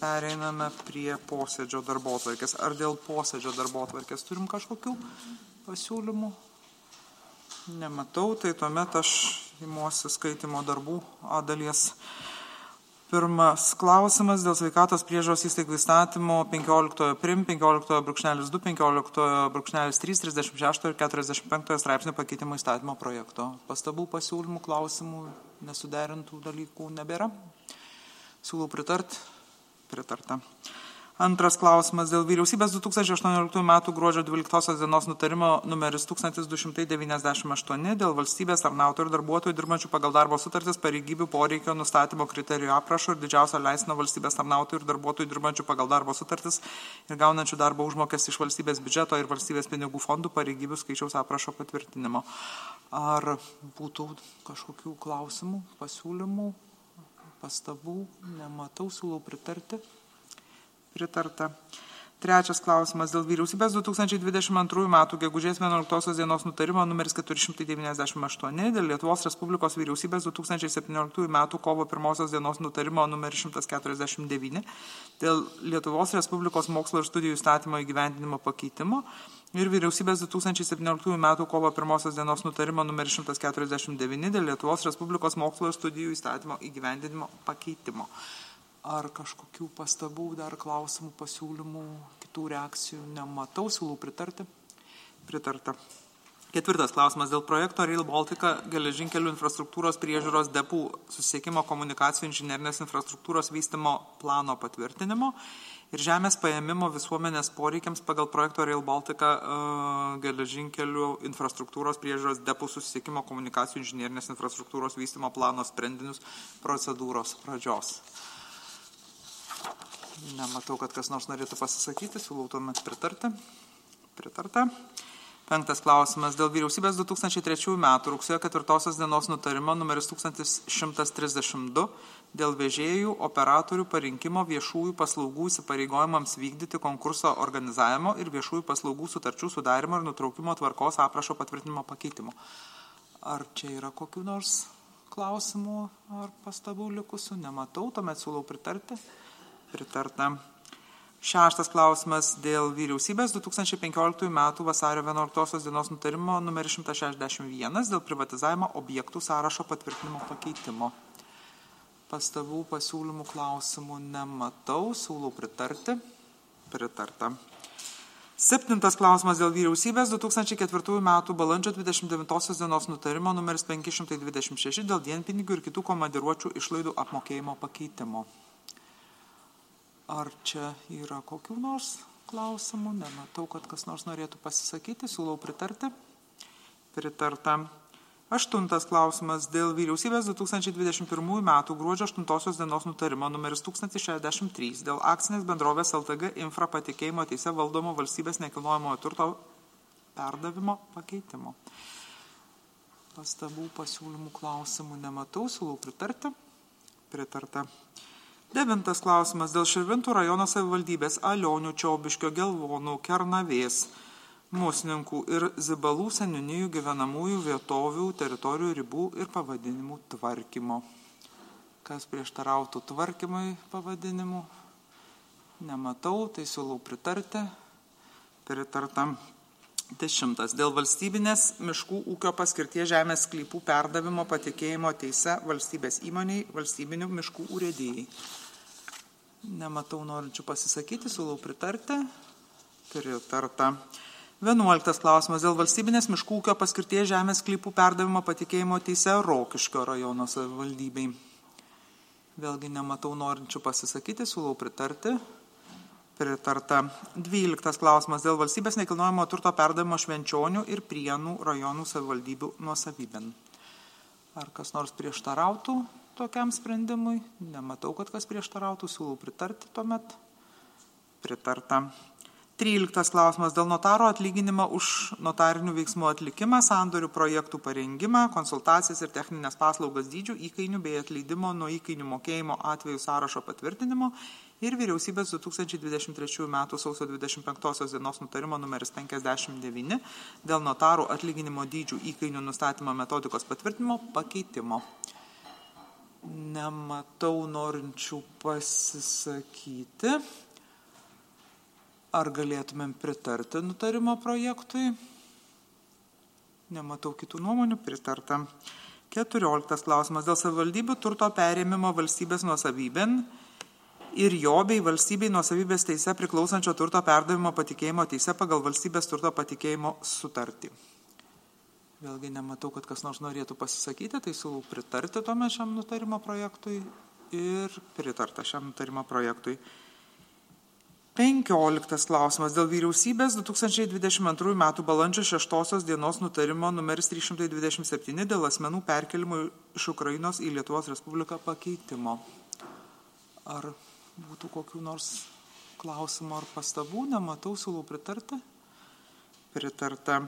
Pereiname prie posėdžio darbotvarkės. Ar dėl posėdžio darbotvarkės turim kažkokių pasiūlymų? Nematau, tai tuomet aš imuosi skaitimo darbų A dalies. Pirmas klausimas dėl sveikatos priežiūros įstaigų įstatymo 15 prim, 15.2, 15.3, 36 ir 45 straipsnių pakeitimo įstatymo projekto. Pastabų, pasiūlymų, klausimų, nesuderintų dalykų nebėra. Siūlau pritarti. Pritarta. Antras klausimas dėl vyriausybės 2018 m. gruodžio 12 dienos nutarimo numeris 1298 dėl valstybės tarnautojų ir darbuotojų dirbančių pagal darbo sutartis pareigybių poreikio nustatymo kriterijų aprašo ir didžiausio leistino valstybės tarnautojų ir darbuotojų dirbančių pagal darbo sutartis ir gaunančių darbo užmokestį iš valstybės biudžeto ir valstybės pinigų fondų pareigybių skaičiaus aprašo patvirtinimo. Ar būtų kažkokių klausimų, pasiūlymų? Pastabų nematau, siūlau pritarti. Pritarta. Trečias klausimas dėl vyriausybės 2022 m. gegužės 11 dienos nutarimo numeris 498 dėl Lietuvos Respublikos vyriausybės 2017 m. kovo 1 dienos nutarimo numeris 149 dėl Lietuvos Respublikos mokslo ir studijų įstatymo įgyvendinimo pakeitimo ir vyriausybės 2017 m. kovo 1 dienos nutarimo numeris 149 dėl Lietuvos Respublikos mokslo ir studijų įstatymo įgyvendinimo pakeitimo. Ar kažkokių pastabų, dar klausimų, pasiūlymų, kitų reakcijų nematau, siūlau pritarti. Pritarta. Ketvirtas klausimas dėl projekto Rail Baltica geležinkelių infrastruktūros priežiūros depų susisiekimo komunikacijų inžinerinės infrastruktūros vystymo plano patvirtinimo ir žemės paėmimo visuomenės poreikiams pagal projekto Rail Baltica geležinkelių infrastruktūros priežiūros depų susisiekimo komunikacijų inžinerinės infrastruktūros vystymo plano sprendinius procedūros pradžios. Nematau, kad kas nors norėtų pasisakyti, siūlau tuomet pritarti. Pritarta. Penktas klausimas dėl vyriausybės 2003 m. rugsėjo 4 dienos nutarimo numeris 1132 dėl vežėjų operatorių parinkimo viešųjų paslaugų įsipareigojimams vykdyti konkurso organizavimo ir viešųjų paslaugų sutarčių sudarimo ir nutraukimo tvarkos aprašo patvirtinimo pakeitimo. Ar čia yra kokių nors klausimų ar pastabų likusių? Nematau, tuomet siūlau pritarti. Pritarta. Šeštas klausimas dėl vyriausybės 2015 m. vasario 11 dienos nutarimo numeris 161 dėl privatizavimo objektų sąrašo patvirtinimo pakeitimo. Pastabų, pasiūlymų, klausimų nematau, siūlau pritarti. Pritarta. Septintas klausimas dėl vyriausybės 2004 m. balandžio 29 dienos nutarimo numeris 526 dėl dienpinigių ir kitų komandiruočių išlaidų apmokėjimo pakeitimo. Ar čia yra kokių nors klausimų? Nematau, kad kas nors norėtų pasisakyti. Siūlau pritarti. Pritarta. Aštuntas klausimas dėl vyriausybės 2021 m. gruodžio 8 dienos nutarimo numeris 1063 dėl akcinės bendrovės LTG Infra patikėjimo teise valdomo valstybės nekilnojamojo turto perdavimo pakeitimo. Pastabų, pasiūlymų, klausimų nematau. Siūlau pritarti. Pritarta. Devintas klausimas dėl Širvintų rajono savivaldybės Alionių, Čiobiškio, Gelvonų, Kernavės, Musninkų ir Zibalų seniūnijų gyvenamųjų vietovių, teritorijų ribų ir pavadinimų tvarkymo. Kas prieštarautų tvarkymui pavadinimų? Nematau, tai siūlau pritarti. Pritarta. 10. Dėl valstybinės miškų ūkio paskirties žemės sklypų perdavimo patikėjimo teise valstybės įmoniai valstybinių miškų urėdijai. Nematau norinčių pasisakyti, siūlau pritarti. Pritarta. 11. klausimas dėl valstybinės miškų ūkio paskirties žemės sklypų perdavimo patikėjimo teise Rokiškio rajono savivaldybei. Vėlgi nematau norinčių pasisakyti, siūlau pritarti. Pritarta. 12. klausimas dėl valstybės nekilnojamo turto perdavimo Švenčionių ir Prienų rajonų savivaldybių nuosavybėn. Ar kas nors prieštarautų tokiam sprendimui? Nematau, kad kas prieštarautų, siūlau pritarti tuomet. Pritarta. 13. klausimas dėl notaro atlyginimo už notarinių veiksmų atlikimą, sandorių projektų parengimą, konsultacijas ir techninės paslaugas dydžių, įkainių bei atleidimo nuo įkainių mokėjimo atvejų sąrašo patvirtinimo ir vyriausybės 2023 m. sausio 25 dienos nutarimo numeris 59 dėl notarų atlyginimo dydžių įkainių nustatymo metodikos patvirtinimo pakeitimo. Nematau norinčių pasisakyti. Ar galėtumėm pritarti nutarimo projektui? Nematau kitų nuomonių, pritarta. 14 klausimas dėl savivaldybių turto perėmimo valstybės nuosavybėn ir jo bei valstybei nuosavybės teise priklausančio turto perdavimo patikėjimo teise pagal valstybės turto patikėjimo sutartį. Vėlgi nematau, kad kas nors norėtų pasisakyti, tai siūlau pritarti tuomet šiam nutarimo projektui ir pritarta šiam nutarimo projektui. 15 klausimas dėl vyriausybės 2022 m. balandžio 6 dienos nutarimo numeris 327 dėl asmenų perkelimų iš Ukrainos į Lietuvos Respubliką pakeitimo. Ar būtų kokių nors klausimų ar pastabų? Nematau, siūlau pritarti. Pritarta.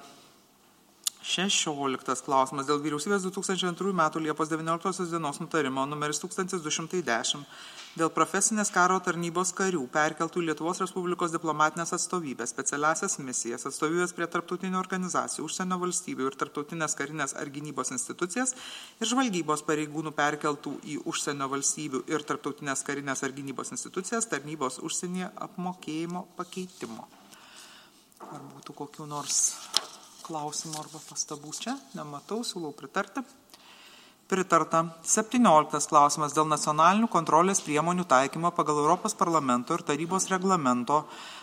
16 klausimas dėl vyriausybės 2002 m. Liepos 19 dienos nutarimo numeris 1210 dėl profesinės karo tarnybos karių perkeltų Lietuvos Respublikos diplomatinės atstovybės, specialiasias misijas, atstovybės prie tarptautinių organizacijų, užsienio valstybių ir tarptautinės karinės ar gynybos institucijas ir žvalgybos pareigūnų perkeltų į užsienio valstybių ir tarptautinės karinės ar gynybos institucijas tarnybos užsienyje apmokėjimo pakeitimo. Ar būtų kokių nors klausimų arba pastabų čia? Nematau, siūlau pritarti. Pritarta. 17 klausimas dėl nacionalinių kontrolės priemonių taikymo pagal Europos parlamento ir tarybos reglamento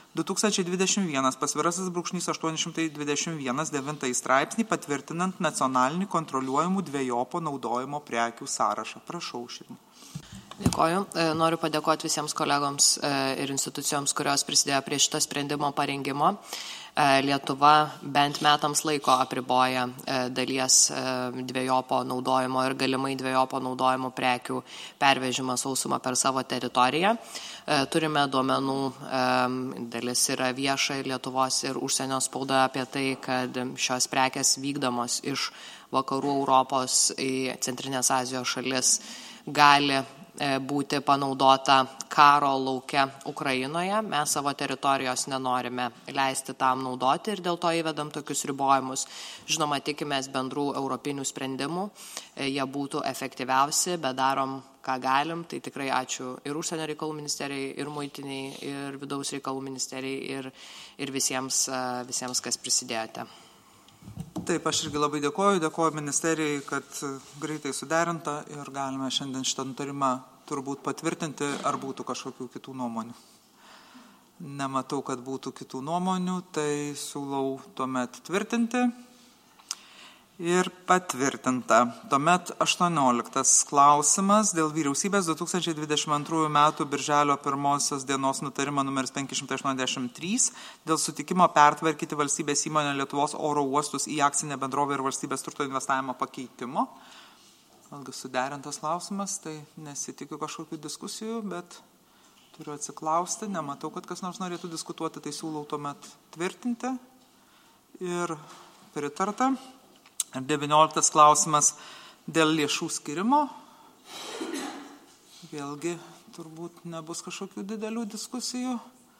2021/821 9 straipsnį patvirtinant nacionalinį kontroliuojamų dvejopo naudojimo prekių sąrašą. Prašau, Širmi. Dėkoju. Noriu padėkoti visiems kolegoms ir institucijoms, kurios prisidėjo prie šito sprendimo parengimo. Lietuva bent metams laiko apriboja dalies dvejopo naudojimo ir galimai dvejopo naudojimo prekių pervežimą sausumą per savo teritoriją. Turime duomenų, dalis yra vieša ir Lietuvos ir užsienio spaudoje apie tai, kad šios prekės vykdomos iš vakarų Europos į Centrinės Azijos šalis gali būti panaudota karo lauke Ukrainoje. Mes savo teritorijos nenorime leisti tam naudoti ir dėl to įvedam tokius ribojimus. Žinoma, tikimės bendrų europinių sprendimų, jie būtų efektyviausi, bet darom, ką galim. Tai tikrai ačiū ir užsienio reikalų ministerijai, ir muitiniai, ir vidaus reikalų ministerijai, ir visiems, kas prisidėjote. Taip, aš irgi labai dėkoju ministerijai, kad greitai suderinta ir galime šiandien šitą nutarimą turbūt patvirtinti, ar būtų kažkokių kitų nuomonių. Nematau, kad būtų kitų nuomonių, tai siūlau tuomet tvirtinti ir patvirtinta. Tuomet 18 klausimas dėl vyriausybės 2022 m. birželio 1 dienos nutarimo numeris 583 dėl sutikimo pertvarkyti valstybės įmonę Lietuvos oro uostus į akcinę bendrovę ir valstybės turto investavimo pakeitimo. Vėlgi suderintas klausimas, tai nesitikiu kažkokių diskusijų, bet turiu atsiklausti, nematau, kad kas nors norėtų diskutuoti, tai siūlau tuomet tvirtinti ir pritarta. 19 klausimas dėl lėšų skirimo. Vėlgi turbūt nebus kažkokių didelių diskusijų.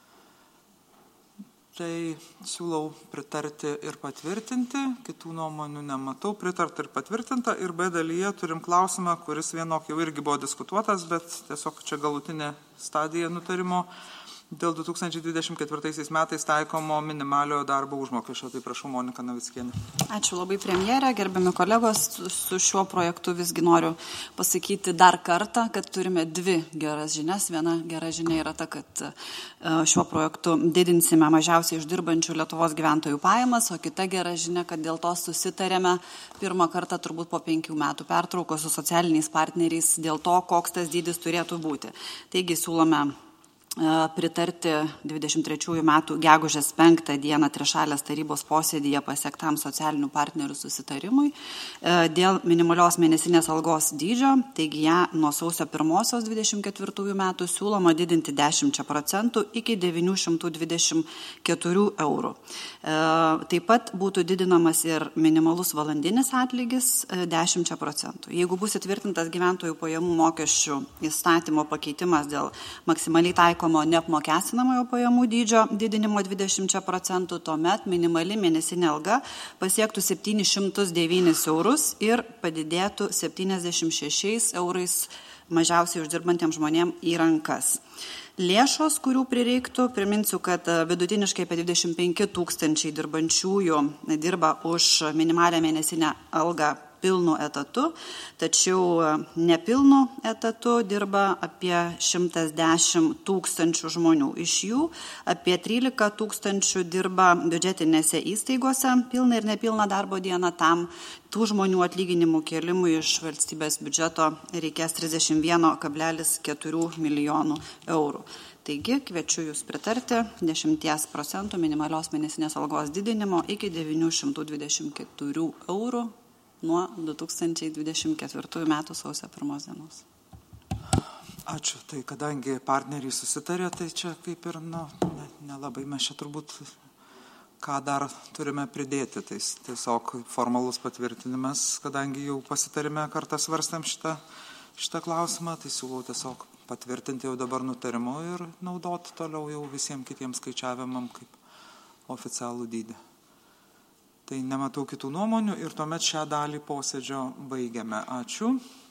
Tai siūlau pritarti ir patvirtinti. Kitų nuomonių nematau. Pritarta ir patvirtinta. Ir B dalyje turim klausimą, kuris vienok jau irgi buvo diskutuotas, bet tiesiog čia galutinė stadija nutarimo dėl 2024 metais taikomo minimaliojo darbo užmokesčio. Tai prašau, Monika Navickienė. Ačiū labai, premjerė, gerbiami kolegos. Su šiuo projektu visgi noriu pasakyti dar kartą, kad turime dvi geras žinias. Viena gera žinia yra ta, kad šiuo projektu didinsime mažiausiai uždirbančių Lietuvos gyventojų pajamas, o kita gera žinia, kad dėl to susitarėme pirmą kartą turbūt po 5 metų pertraukos su socialiniais partneriais dėl to, koks tas dydis turėtų būti. Taigi siūlome pritarti 23 metų gegužės 5 dieną trišalės tarybos posėdyje pasiektam socialinių partnerių susitarimui dėl minimalios mėnesinės algos dydžio, taigi ją nuo sausio 1-24 metų siūloma didinti 10% iki 924 eurų. Taip pat būtų didinamas ir minimalus valandinis atlygis 10%. Jeigu bus įtvirtintas gyventojų pajamų mokesčių įstatymo pakeitimas dėl maksimaliai taikomų taikomo neapmokestinamojo pajamų dydžio didinimo 20%, tuomet minimali mėnesinė alga pasiektų 709 eurus ir padidėtų 76 eurais mažiausiai uždirbantiems žmonėms į rankas. Lėšos, kurių prireiktų, priminsiu, kad vidutiniškai apie 25 tūkstančiai dirbančiųjų dirba už minimalę mėnesinę algą pilnu etatu, tačiau nepilnu etatu dirba apie 110 tūkstančių žmonių. Iš jų apie 13 tūkstančių dirba biudžetinėse įstaigose pilną ir nepilną darbo dieną. Tam tų žmonių atlyginimų kėlimų iš valstybės biudžeto reikės 31,4 milijonų eurų. Taigi kviečiu Jūs pritarti 10% minimalios mėnesinės algos didinimo iki 924 eurų nuo 2024 metų sausio 1 dienos. Ačiū. Tai kadangi partneriai susitarė, tai čia kaip ir nelabai mes čia turbūt ką dar turime pridėti. Tai tiesiog formalus patvirtinimas, kadangi jau pasitarime kartą svarstėm šitą klausimą, tai siūlau tiesiog patvirtinti jau dabar nutarimu ir naudoti toliau jau visiems kitiems skaičiavimam kaip oficialų dydį. Tai nematau kitų nuomonių ir tuomet šią dalį posėdžio baigiame. Ačiū.